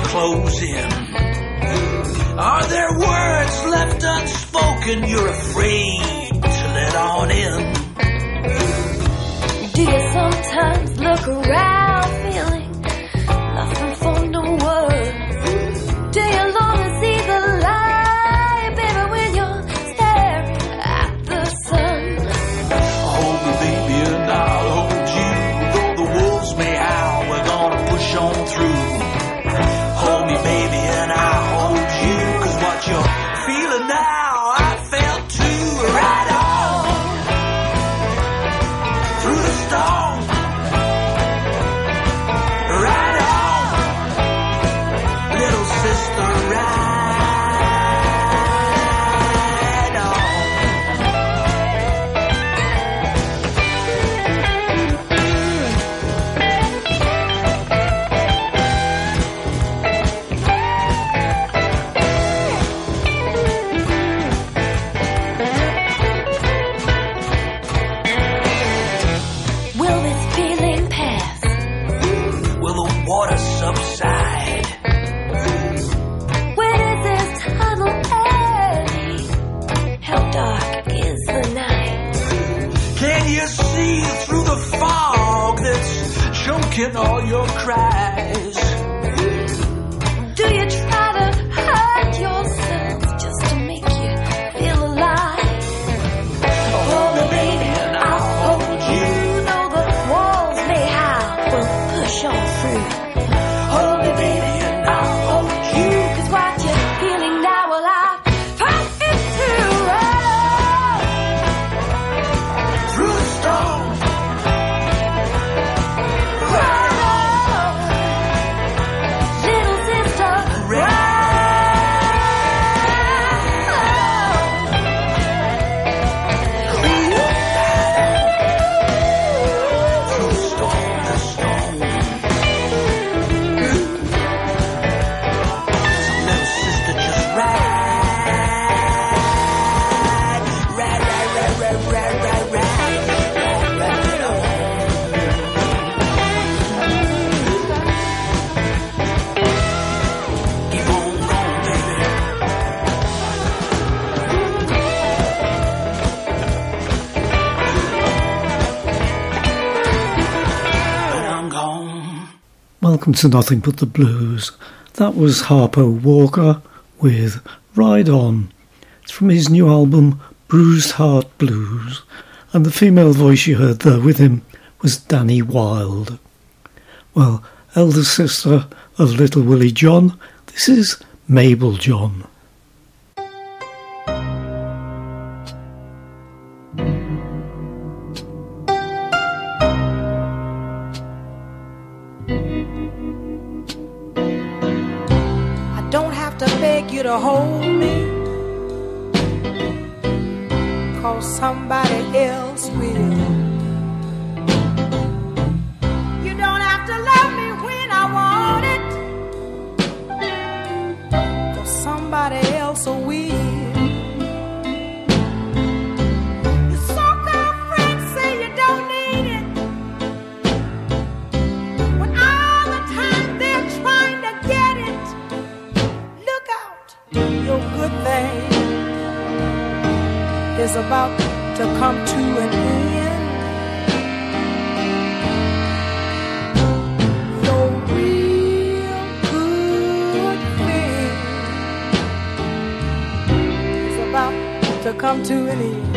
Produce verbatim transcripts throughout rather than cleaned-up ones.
close in? Are there words left unspoken you're afraid to let on in? Do you sometimes look around feeling nothing for no word? Do you long to see the light, baby, when you're staring at the sun? Hold me, baby, and I'll hold you. Though the wolves may howl, we're gonna push on through. Hold me, baby, and I'll hold you. Cause what you're feeling now, I felt too. Right on through the storm. Right on, little sister, right on. Will this feeling pass? Will the water subside? When is this tunnel ending? How dark is the night? Can you see through the fog that's choking all your cries? Do you try to hurt yourself just to make you feel alive? Hold me, baby, and I'll hold you. Though the walls may howl, we'll push on through. Hold me, baby, and I'll hold you. Cause what you're feeling now, well, I'll fight it too. Through the storm, Right on, little sister, right on. through the storm, the storm. So little sister, just ride, ride, ride, ride, ride, ride, ride, ride, ride on. Keep on going, baby. But I'm gone. Welcome to Nothing But the Blues. That was Harpo Walker with Ride On. It's from his new album Bruised Heart Blues, and the female voice you heard there with him was Danny Wilde. Well, elder sister of Little Willie John, this is Mabel John. I don't have to beg you to hold me, 'cause somebody else will. You don't have to love me when I want it, 'cause somebody else will. Your so-called friends say you don't need it, when all the time they're trying to get it. Look out, your good thing is about to come to an end. Your real good thing is about to come to an end.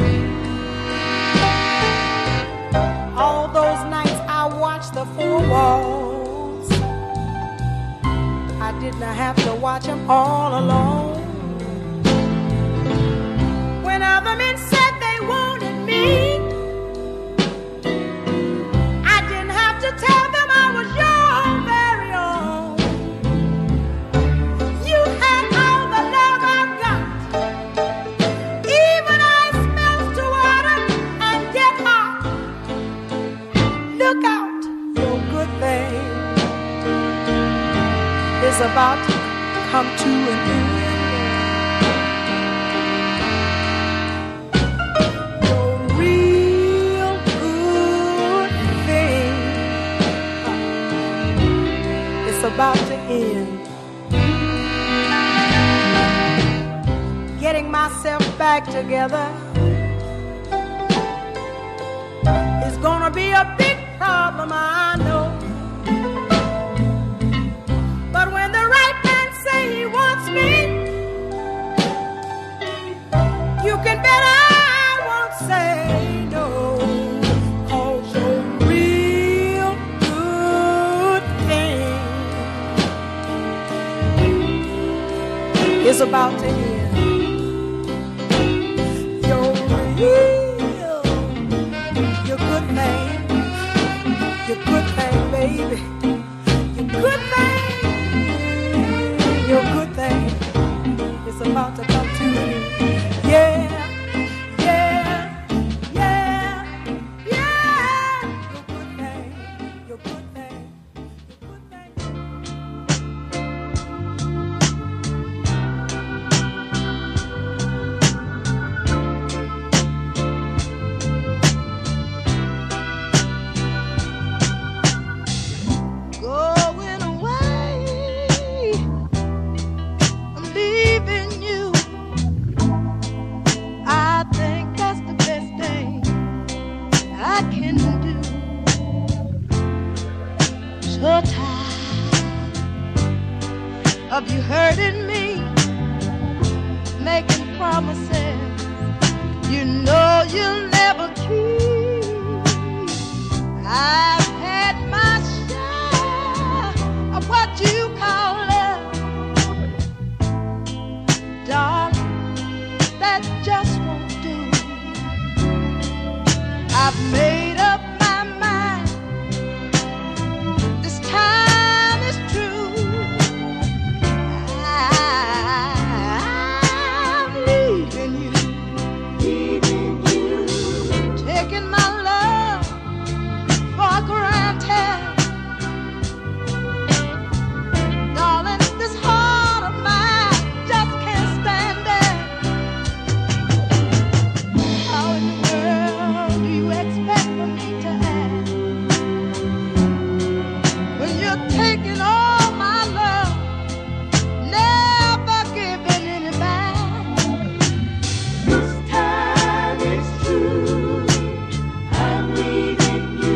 All those nights I watched the four walls, I didn't have to watch them all alone. When other men said they wanted me, I didn't have to tell them I was your very own. You had all the love I've got, even ice melts to water and get hot. Look out, your good thing is about to come to an end. About to end. back together is gonna be a big problem, I know. But when the right man say he wants me, you can bet I won't say no. 'Cause a real good thing is about to end. Your real, your good thing, your good thing, baby, your good thing, your good thing is about to come to you. Yeah, yeah, yeah, yeah. Your good thing, your good thing, your good thing. Going away, I'm leaving you. I think that's the best thing I can do. So tired of you hurting me, making promises you know you'll never keep. I've had my share of what you call love, darling. That just won't do. I've made up my mind. This time is true. I'm leaving you, leaving you, taking my love for granted, darling. This heart of mine just can't stand it. How in the world do you expect for me to act when you're taking all my love, never giving any back? This time it's true, I'm leaving you.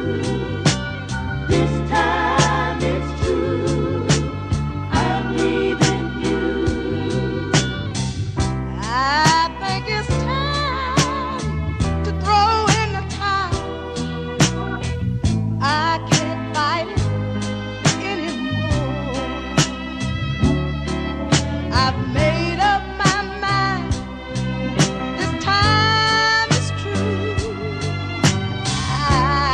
This time it's true, I'm leaving you. I think it's time to throw in the towel. I can't fight it anymore. I've made up my mind. This time is true. I,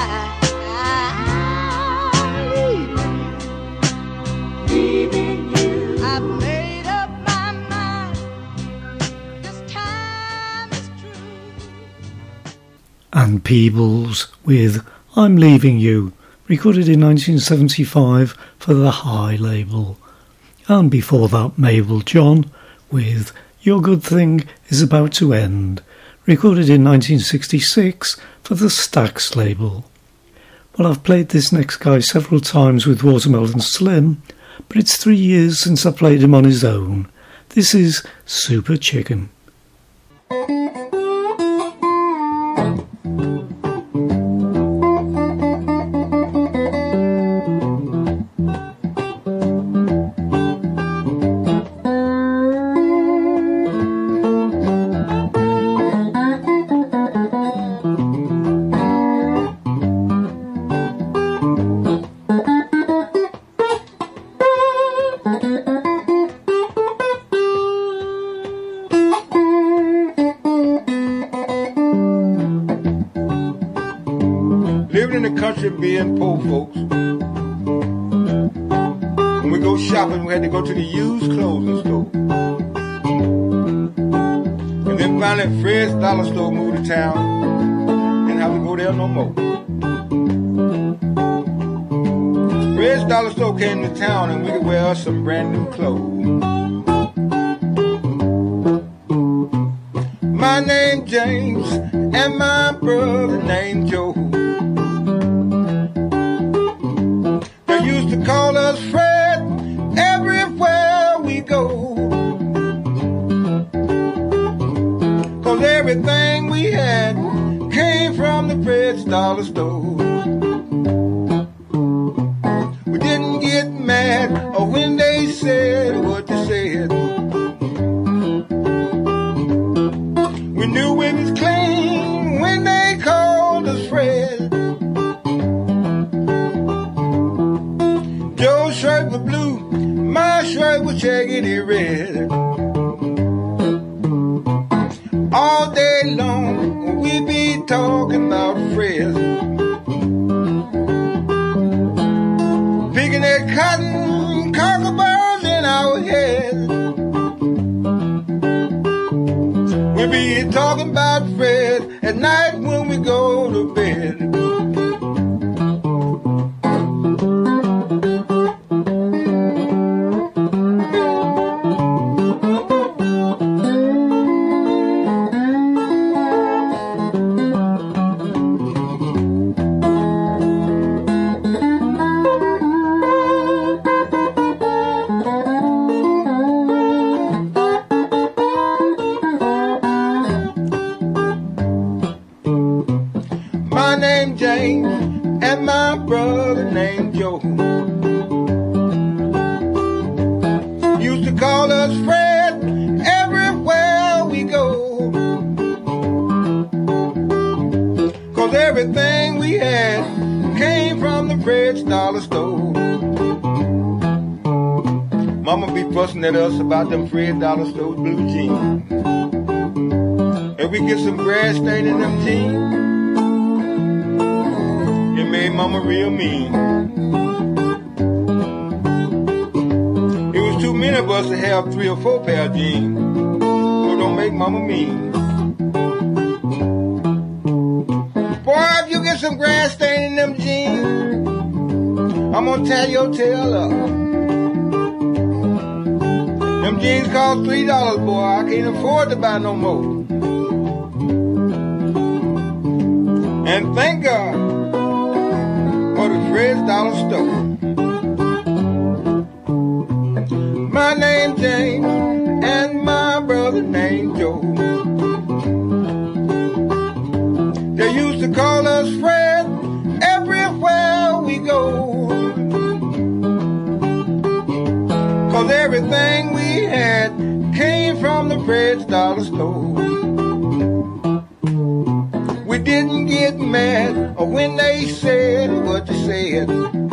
I'm leaving you, leaving you. I've made up my mind. This time is true. Ann Peebles with I'm Leaving You, recorded in nineteen seventy-five for the High label. And before that, Mabel John with Your Good Thing Is About to End, recorded in nineteen sixty-six for the Stax label. Well, I've played this next guy several times with Watermelon Slim, but it's three years since I played him on his own. This is Super Chicken. Living in the country, being poor folks. When we go shopping, we had to go to the used clothing store. And then finally, Fred's Dollar Store moved to town. Didn't have to go there no more. Fred's Dollar Store came to town and we could wear us some brand new clothes. My name James and my brother named Joe. They used to call us Fred everywhere we go. store. We didn't get mad or when they said what they said. We knew we was clean when they called us Fred. Joe's shirt was blue, my shirt was jaggedy red. All day long we be talking about Fred, picking that cotton, cockaburs in our head. We be talking about Fred at night when we go to bed. My name James and my brother named Joe used to call us Fred everywhere we go, 'cause everything we had came from the Fred's dollar store. Mama be fussing at us about them Fred dollar store blue jeans. If we get some grass stain in them jeans, it made Mama real mean. It was too many of us to have three or four pair of jeans, so don't make Mama mean. Boy, if you get some grass stain in them jeans, I'm gonna tear your tail up. Them jeans cost three dollars, boy. I can't afford to buy no more. And thank God for the Fred's dollar store. My name James and my brother named Joe. They used to call us Fred everywhere we go, 'cause everything we had came from the Fred's dollar store. We didn't get mad or when they said what they said.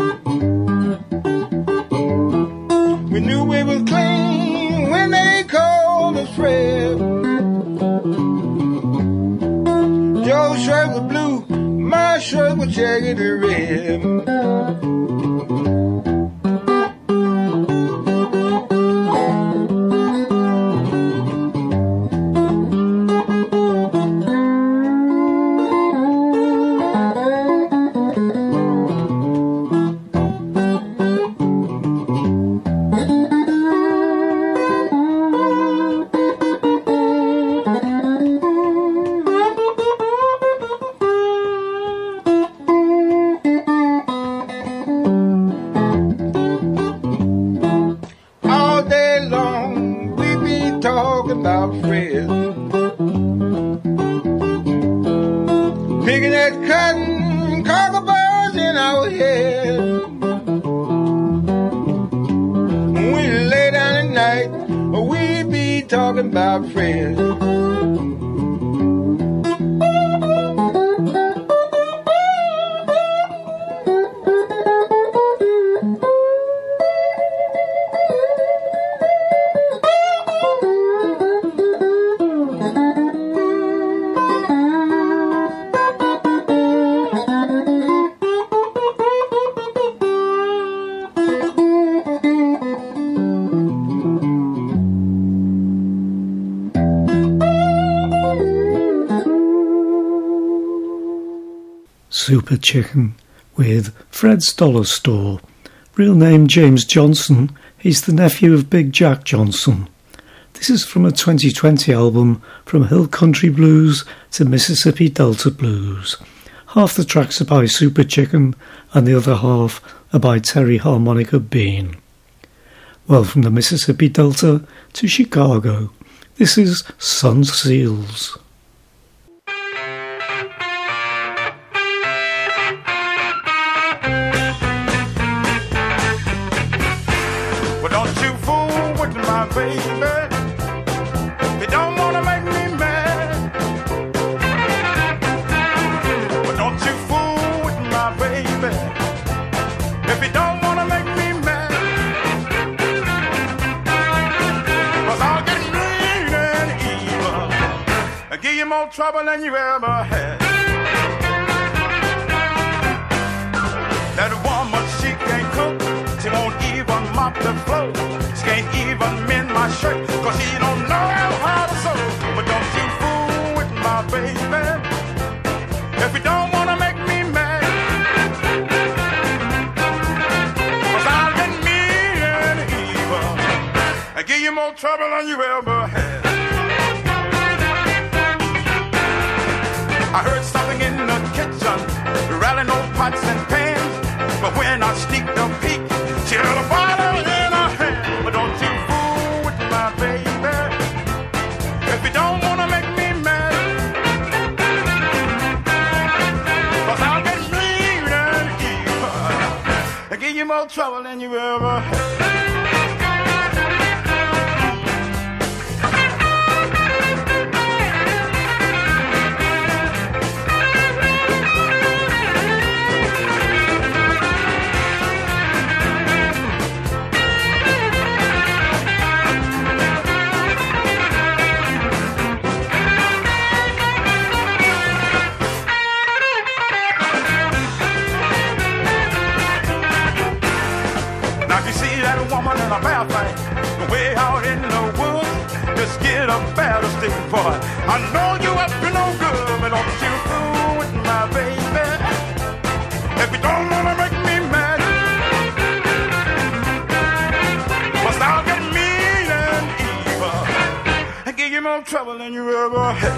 We knew we was clean when they called us Fred. Joe's shirt was blue, my shirt was jaggedy red. Talking about Fred, picking that cotton, cockaburs in our head. When we lay down at night, we be talking about Fred. Super Chicken with Fred's Dollar Store. Real name James Johnson. He's the nephew of Big Jack Johnson. This is from a twenty twenty album, From Hill Country Blues to Mississippi Delta Blues. Half the tracks are by Super Chicken and the other half are by Terry Harmonica Bean. Well, from the Mississippi Delta to Chicago, this is Sun Seals. baby. You don't wanna make me mad, but don't you fool with my baby. If you don't wanna make me mad, 'cause I'll get mean and evil and give you more trouble than you ever had. That woman, she can't cook, she won't even mop the floor, she can't even mend my shirt, 'cause she don't know how to sew. But don't you fool with my baby, if you don't wanna make me mad, 'cause I'll get mean and evil and give you more trouble than you ever had. I heard something in the kitchen, rattling old pots and pans, but when I sneaked a peek, she had a bottle in her hand. But don't you fool with my baby, if you don't wanna make me mad, 'cause I'll get mean and evil and give you more trouble than you ever had. Woman in a bear fight, way out in the woods, just get a better stick for it. I know you up to no good, but don't you fool with my baby, if you don't wanna make me mad, 'cause I'll get mean and evil and give you more trouble than you ever had.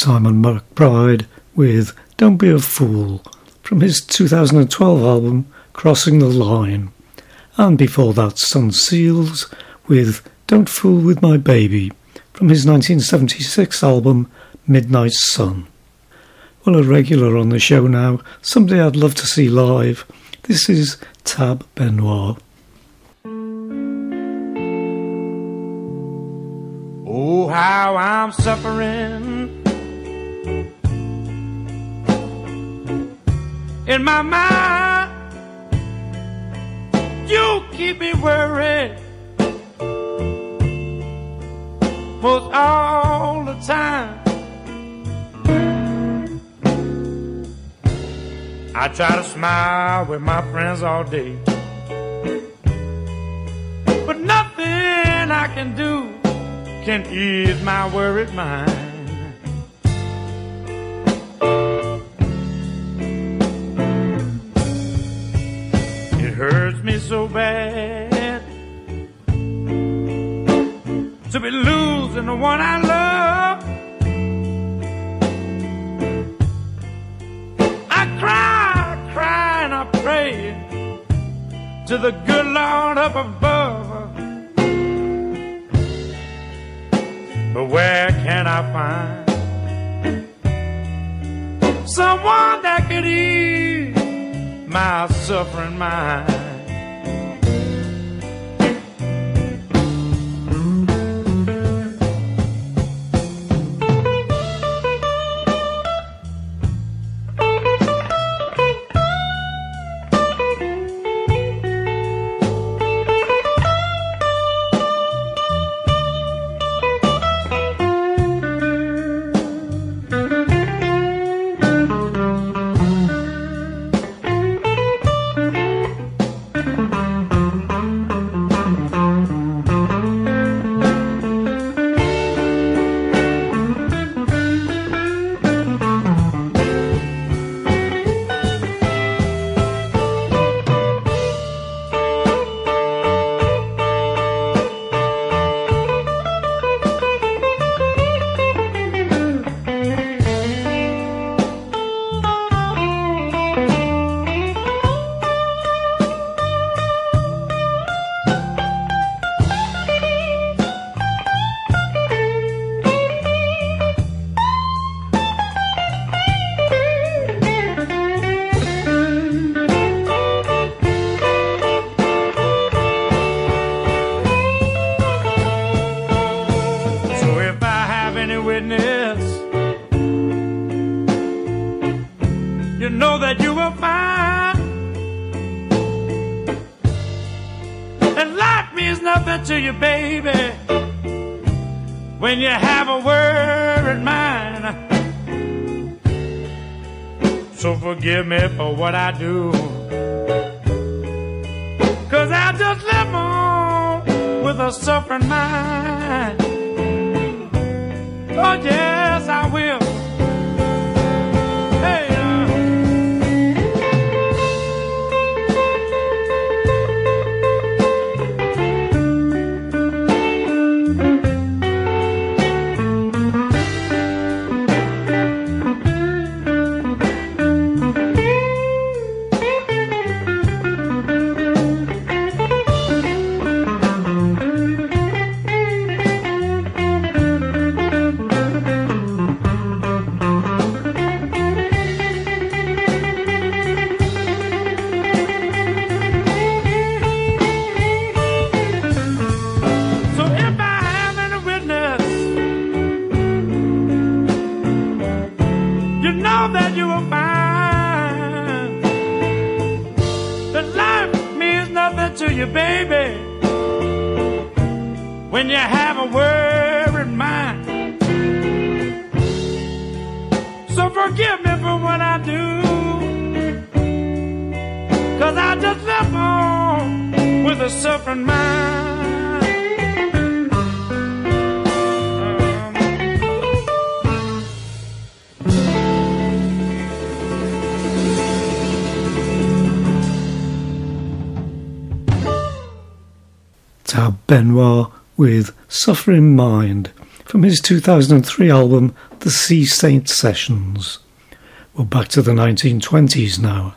Simon McBride with Don't Be a Fool from his two thousand twelve album Crossing the Line. And before that, Sun Seals with Don't Fool With My Baby from his nineteen seventy-six album Midnight Sun. Well, a regular on the show now, somebody I'd love to see live. This is Tab Benoit. Oh, how I'm suffering in my mind. You keep me worried most all the time. I try to smile with my friends all day, but nothing I can do can ease my worried mind. It hurts me so bad to be losing the one I love. I cry, cry and I pray to the good Lord up above. But where can I find someone that could ease my suffering mind? To you, baby, when you have a worried mind. So forgive me for what I do, 'cause I just live on with a suffering mind. Oh yes, I will. Baby, when you have a worried mind. So forgive me for what I do, 'cause I just live on with a suffering mind. Tab Benoit with Suffering Mind from his two thousand three album The Sea Saint Sessions. We're back to the nineteen twenties now.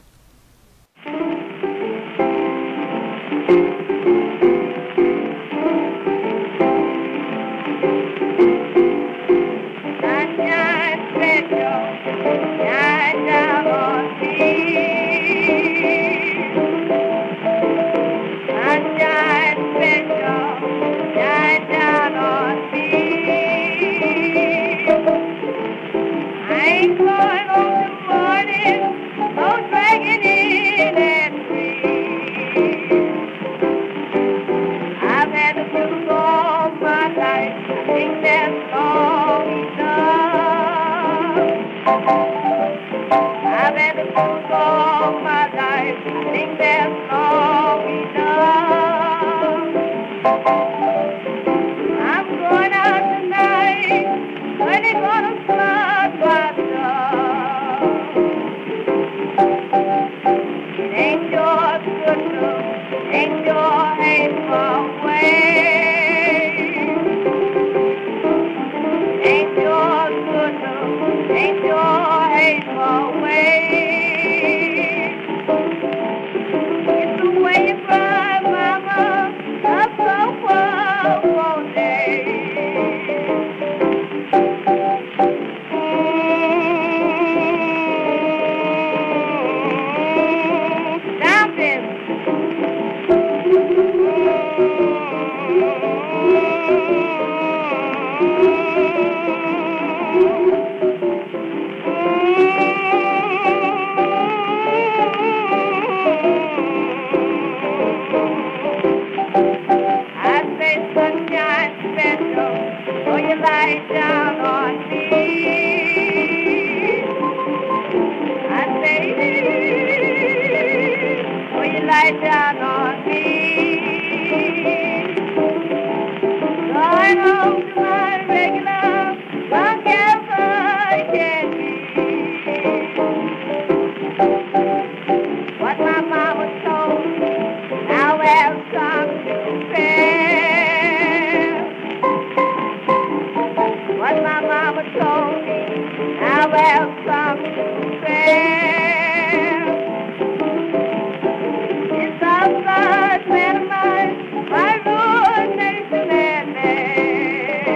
My road, nation, and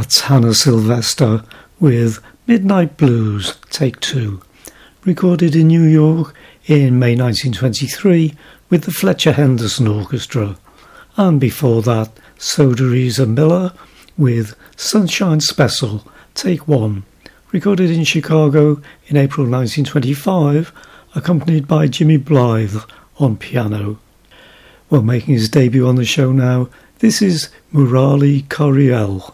That's Hannah Sylvester with Midnight Blues, Take Two, recorded in New York in May nineteen twenty-three with the Fletcher Henderson Orchestra, and before that Soderisa Miller with Sunshine Special, Take One, recorded in Chicago in April nineteen twenty-five, accompanied by Jimmy Blythe on piano. Well, making his debut on the show now, this is Murali Coriel.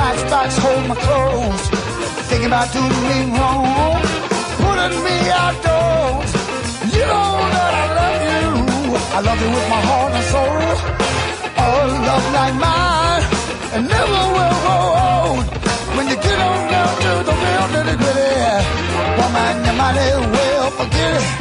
Matchbox hold my clothes, thinking about doing me wrong, pulling me outdoors. knows. You know that I love you. I love you with my heart and soul. A love like mine, and never will grow old. When you get on down to the real nitty gritty, woman, you might as well forget it.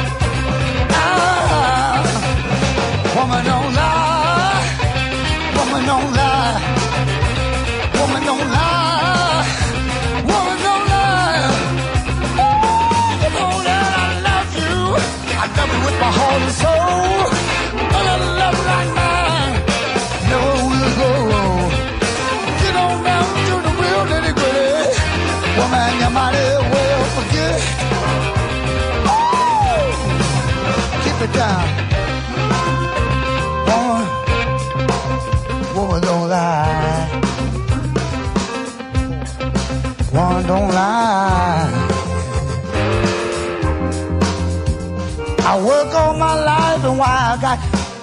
Ah, woman don't lie, woman don't lie, woman don't lie, woman don't lie. Oh, you know that I love you. I love you with my heart and soul. A little love like mine never will grow old. Get on down to the real nitty gritty, woman, you might as well forget it. Oh, keep it down. Woman, woman don't lie. Woman don't lie. I work all my life and why I got.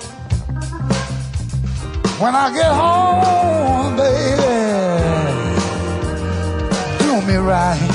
When I get home, baby, do me right.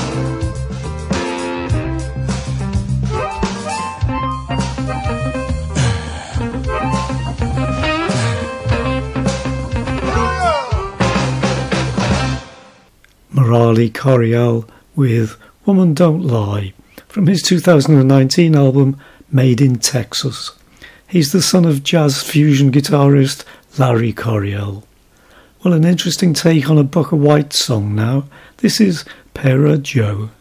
Murali Coryell with Woman Don't Lie from his two thousand nineteen album Made in Texas. He's the son of jazz fusion guitarist Larry Coryell. Well, an interesting take on a Bukka White song now. This is Pera Joe.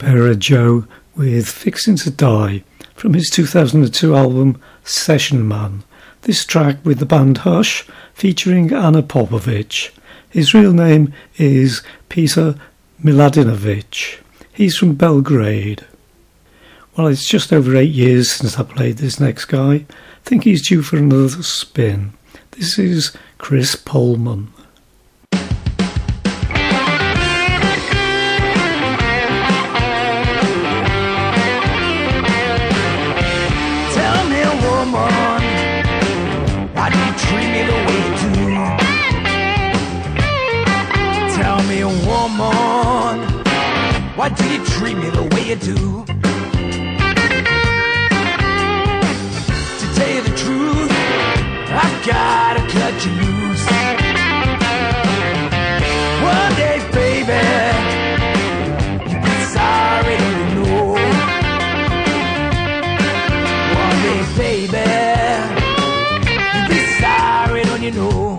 Pera Joe with Fixing to Die from his two thousand two album Session Man. This track with the band Hush featuring Anna Popovich. His real name is Peter Miladinovich. He's from Belgrade. Well, it's just over eight years since I played this next guy. I think he's due for another spin. This is Chris Pohlman. Tell me, woman, why do you treat me the way you do? Tell me, woman, why do you treat me the way you do? To tell you the truth, I've gotta cut you loose. One day, baby, you'll be sorry, don't you know? One day, baby, you'll be sorry, don't you know?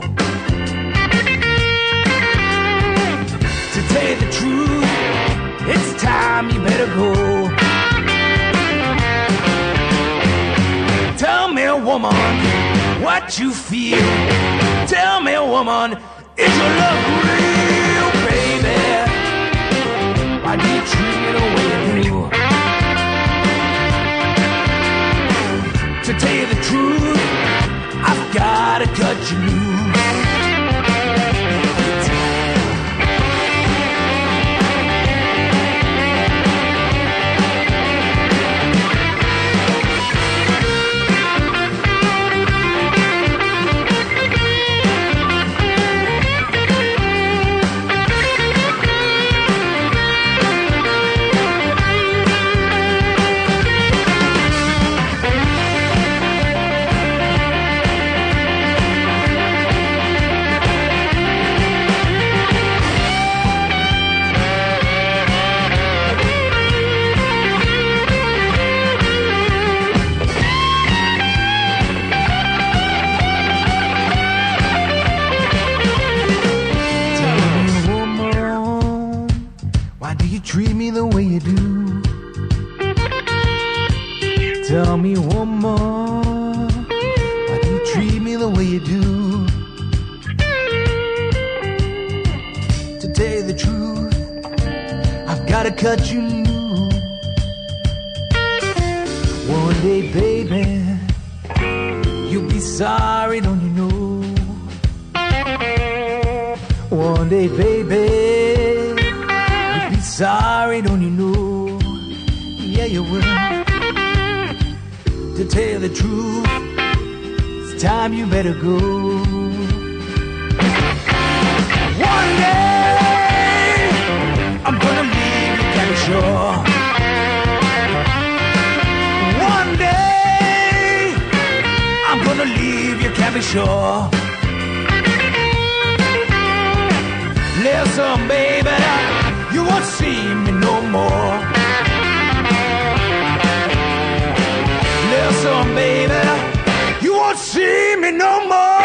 To tell you the truth, it's time you better go. Tell me, woman, what you feel. Tell me, woman, is your love real, baby? Why do you treat me the way you do? To tell you the truth, I've gotta cut you loose. Treat me the way you do. Tell me, woman, why do you treat me the way you do? To tell you the truth, I've gotta cut you loose. One day, baby, you'll be sorry, don't you know? One day, baby, sorry, don't you know? Yeah, you will. To tell you the truth, it's time you better go. One day, I'm gonna leave you, can be sure. One day, I'm gonna leave you, can be sure. Listen, baby, you won't see me no more. Listen, baby, you won't see me no more.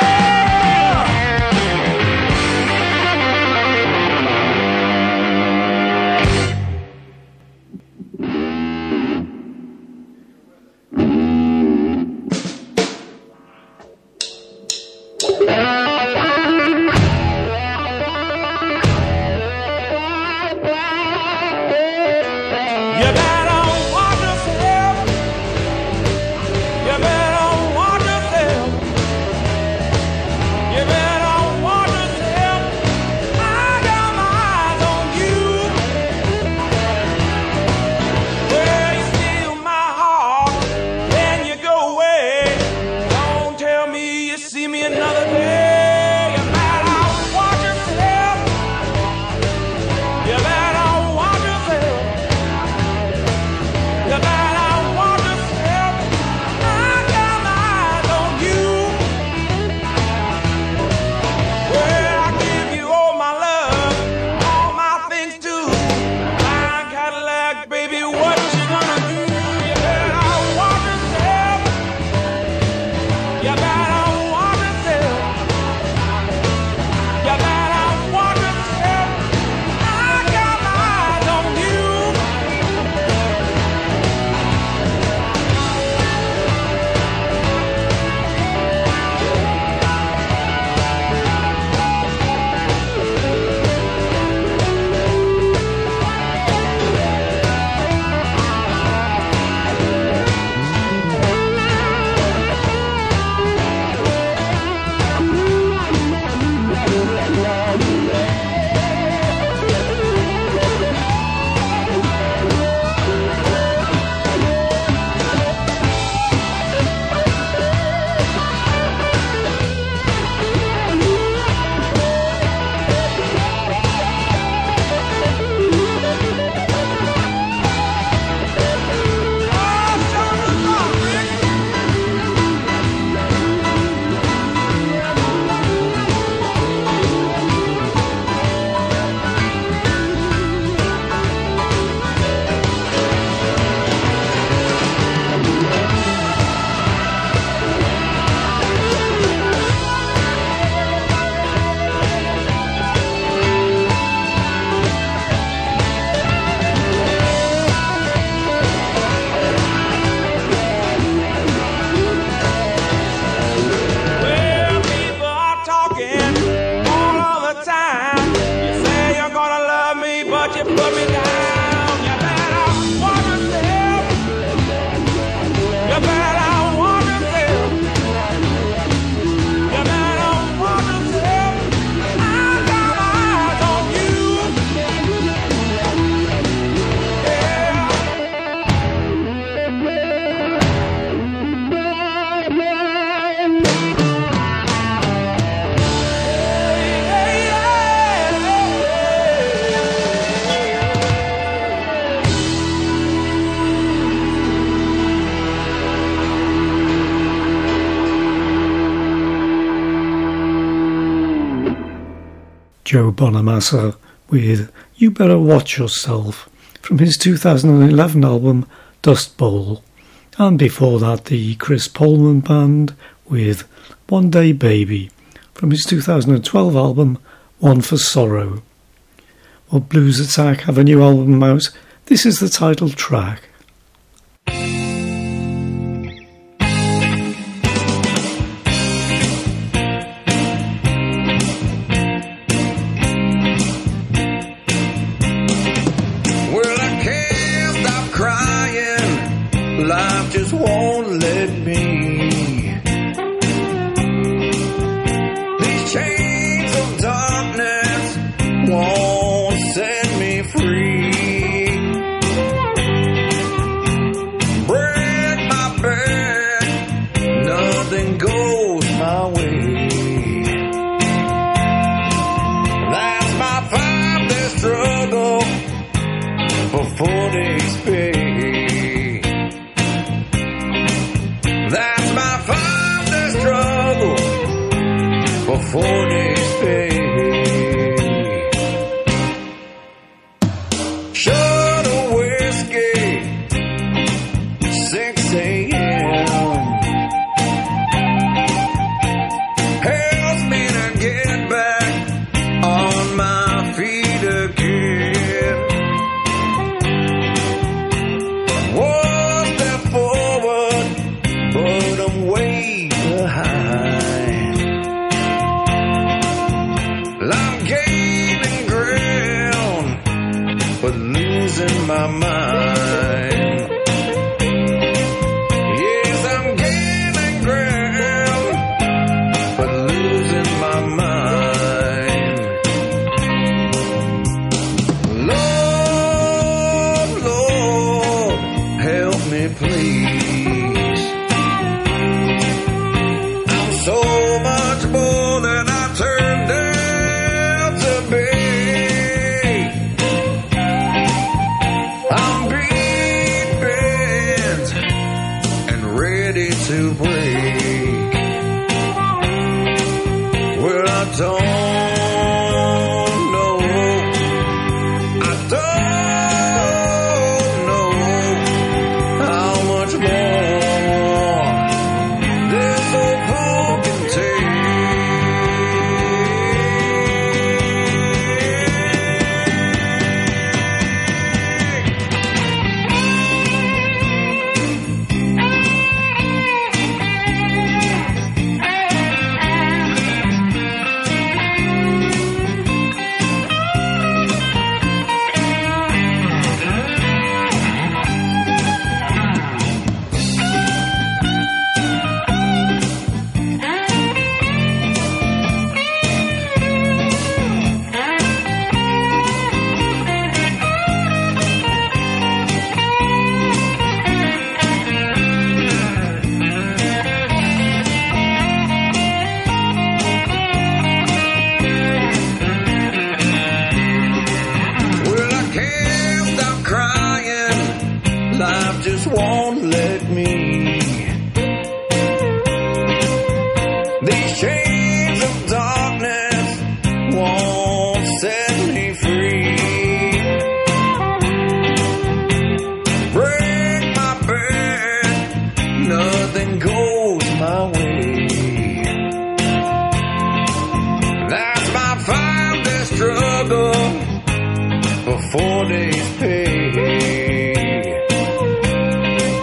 Joe Bonamassa with You Better Watch Yourself from his two thousand eleven album Dust Bowl, and before that the Chris Pohlman Band with One Day Baby from his two thousand twelve album One for Sorrow. Well, Blues Attack have a new album out. This is the title track. Life just won't let me. These chains of darkness won't set me free. Break my back, nothing goes my way. That's my five-day struggle for four days pay. That's my five-day struggle for four days pay. Shot of whiskey, six a.m. helps me to get back on my feet again. One step forward, but I'm way behind. I'm gaining ground, but losing my mind. Yes, I'm gaining ground, but losing my mind. Lord, Lord, help me please. So much more than I turned out to be. I'm beat, bent, and ready to break. Well, I don't know, I don't know how much more this old fool can take. Well, I can't stop crying. Life just won't let me. These chains of darkness won't set me free. Break my back, nothing goes my way. That's my five-day struggle for four days pay.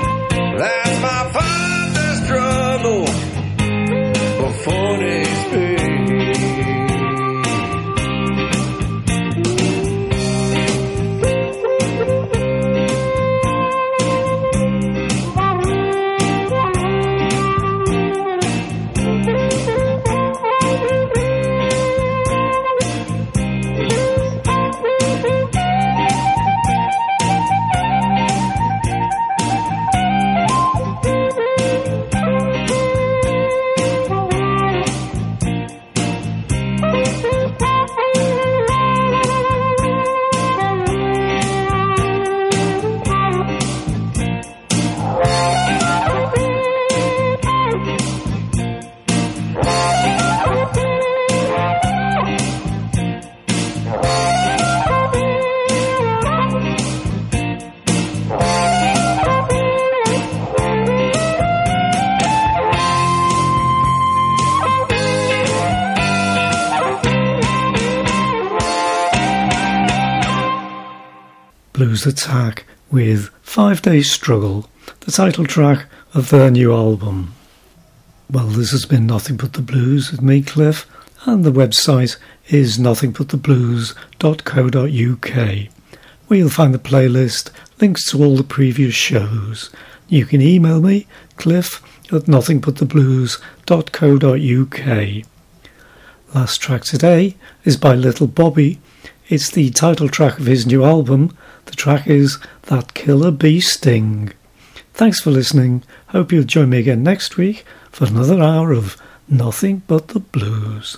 Blues Attack with Five Days Struggle, the title track of their new album. Well, this has been Nothing But The Blues with me, Cliff, and the website is nothing but the blues dot co dot uk, where you'll find the playlist, links to all the previous shows. You can email me, cliff at nothing but the blues dot co dot uk. Last track today is by Little Bobby. It's the title track of his new album. The track is That Killer Bee Sting. Thanks for listening. Hope you'll join me again next week for another hour of Nothing But The Blues.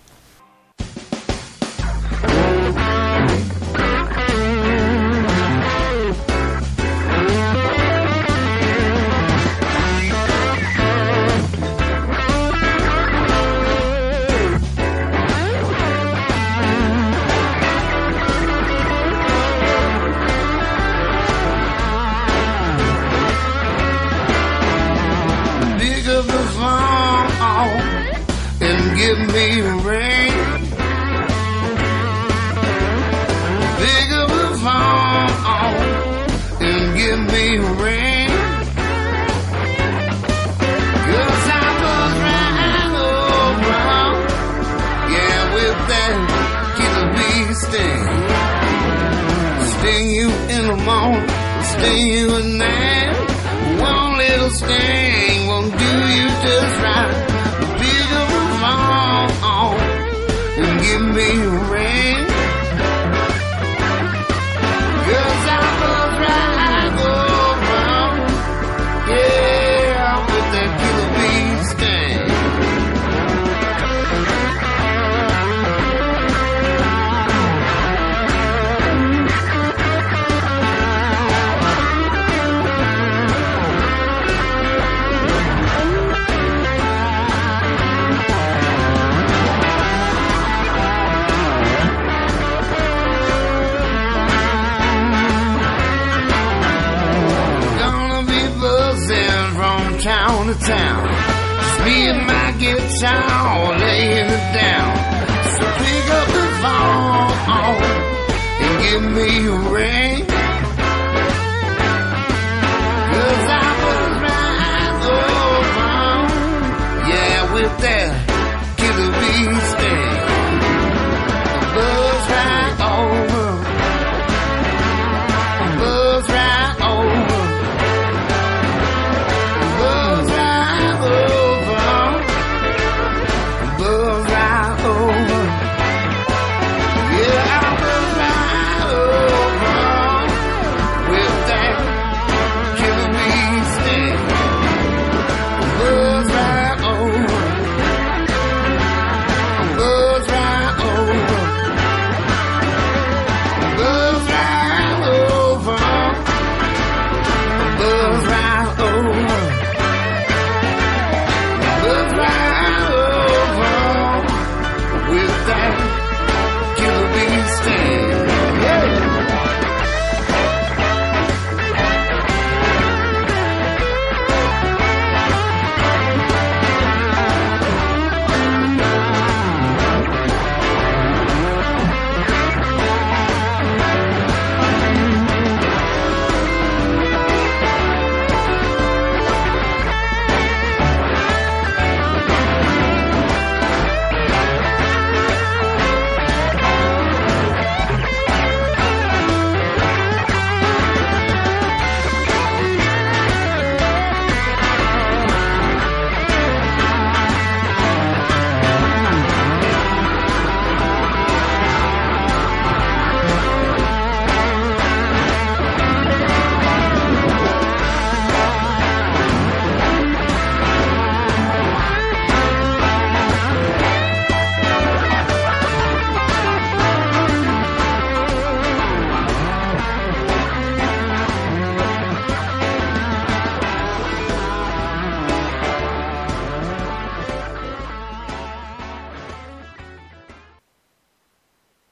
Give me a ring. Pick up the phone and give me a ring. 'Cause I was right around, yeah, with that killer bee sting. Sting you in the morning, sting you at night. One little sting won't do you just right. And give me a ring. 'Cause I was right go round, yeah, with that killer bee sting. Town to town, just me and my guitar laying it down. So pick up the phone and give me a ring.